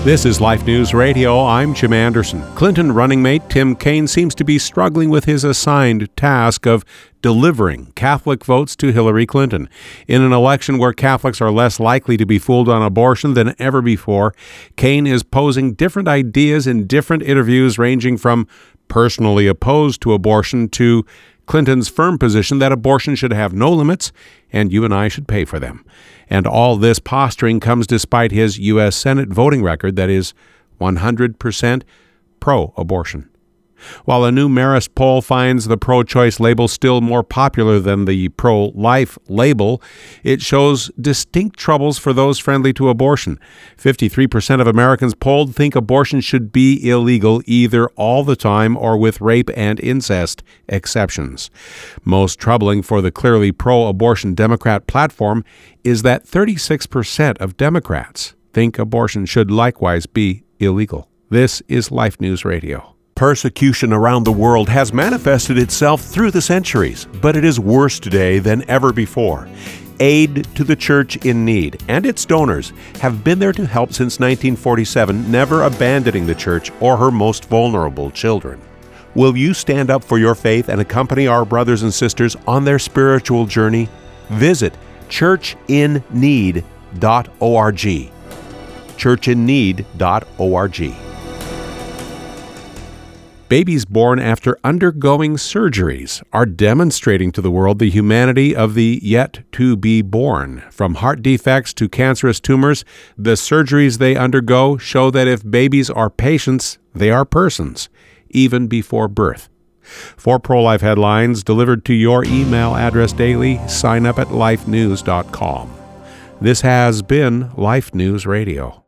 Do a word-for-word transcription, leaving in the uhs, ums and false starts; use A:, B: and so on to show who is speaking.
A: This is Life News Radio. I'm Jim Anderson. Clinton running mate Tim Kaine seems to be struggling with his assigned task of delivering Catholic votes to Hillary Clinton. In an election where Catholics are less likely to be fooled on abortion than ever before, Kaine is posing different ideas in different interviews, ranging from personally opposed to abortion to Clinton's firm position that abortion should have no limits and you and I should pay for them. And all this posturing comes despite his U S Senate voting record that is one hundred percent pro-abortion. While a new Marist poll finds the pro-choice label still more popular than the pro-life label, it shows distinct troubles for those friendly to abortion. fifty-three percent of Americans polled think abortion should be illegal either all the time or with rape and incest exceptions. Most troubling for the clearly pro-abortion Democrat platform is that thirty-six percent of Democrats think abortion should likewise be illegal. This is Life News Radio. Persecution around the world has manifested itself through the centuries, but it is worse today than ever before. Aid to the Church in Need and its donors have been there to help since nineteen forty-seven, never abandoning the Church or her most vulnerable children. Will you stand up for your faith and accompany our brothers and sisters on their spiritual journey? Visit church in need dot org. church in need dot org. Babies born after undergoing surgeries are demonstrating to the world the humanity of the yet-to-be-born. From heart defects to cancerous tumors, the surgeries they undergo show that if babies are patients, they are persons, even before birth. For pro-life headlines delivered to your email address daily, sign up at life news dot com. This has been Life News Radio.